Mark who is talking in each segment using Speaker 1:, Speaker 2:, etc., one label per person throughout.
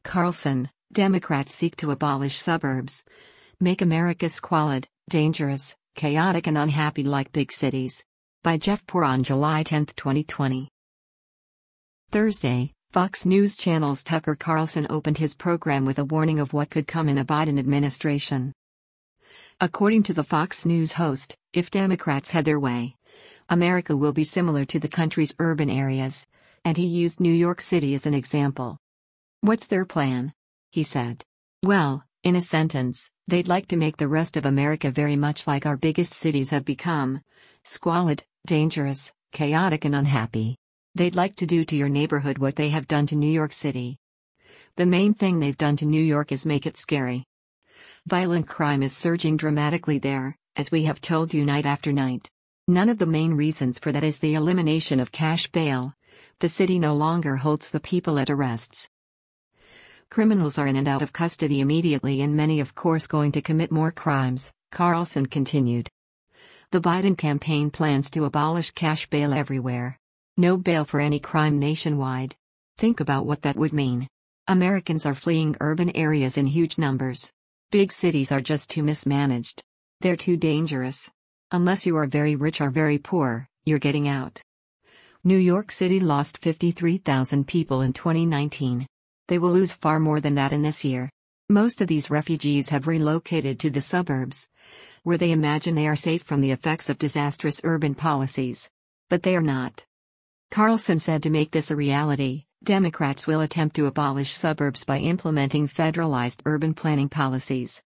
Speaker 1: Carlson, Democrats seek to abolish suburbs. Make America squalid, dangerous, chaotic and unhappy like big cities. By Jeff Poor on July 10, 2020. Thursday, Fox News Channel's Tucker Carlson opened his program with a warning of what could come in a Biden administration. According to the Fox News host, if Democrats had their way, America will be similar to the country's urban areas, and he used New York City as an example. What's their plan? He said. Well, in a sentence, they'd like to make the rest of America very much like our biggest cities have become: squalid, dangerous, chaotic and unhappy. They'd like to do to your neighborhood what they have done to New York City. The main thing they've done to New York is make it scary. Violent crime is surging dramatically there, as we have told you night after night. None of the main reasons for that is the elimination of cash bail. The city no longer holds the people at arrests. Criminals are in and out of custody immediately, and many of course going to commit more crimes, Carlson continued. The Biden campaign plans to abolish cash bail everywhere. No bail for any crime nationwide. Think about what that would mean. Americans are fleeing urban areas in huge numbers. Big cities are just too mismanaged. They're too dangerous. Unless you are very rich or very poor, you're getting out. New York City lost 53,000 people in 2019. They will lose far more than that in this year. Most of these refugees have relocated to the suburbs, where they imagine they are safe from the effects of disastrous urban policies. But they are not. Carlson said to make this a reality, Democrats will attempt to abolish suburbs by implementing federalized urban planning policies.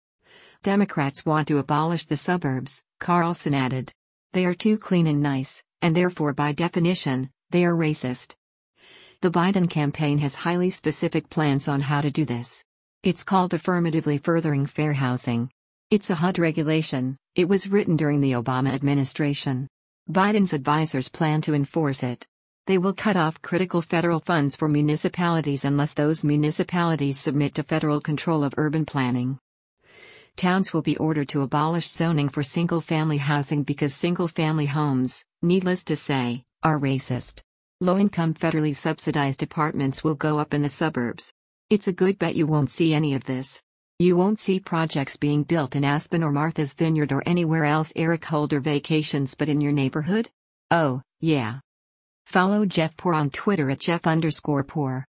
Speaker 1: Democrats want to abolish the suburbs, Carlson added. They are too clean and nice, and therefore by definition, they are racist. The Biden campaign has highly specific plans on how to do this. It's called Affirmatively Furthering Fair Housing. It's a HUD regulation. It was written during the Obama administration. Biden's advisors plan to enforce it. They will cut off critical federal funds for municipalities unless those municipalities submit to federal control of urban planning. Towns will be ordered to abolish zoning for single-family housing because single-family homes, needless to say, are racist. Low-income federally subsidized apartments will go up in the suburbs. It's a good bet you won't see any of this. You won't see projects being built in Aspen or Martha's Vineyard or anywhere else Eric Holder vacations, but in your neighborhood? Oh, yeah. Follow Jeff Poor on Twitter at Jeff_Poor.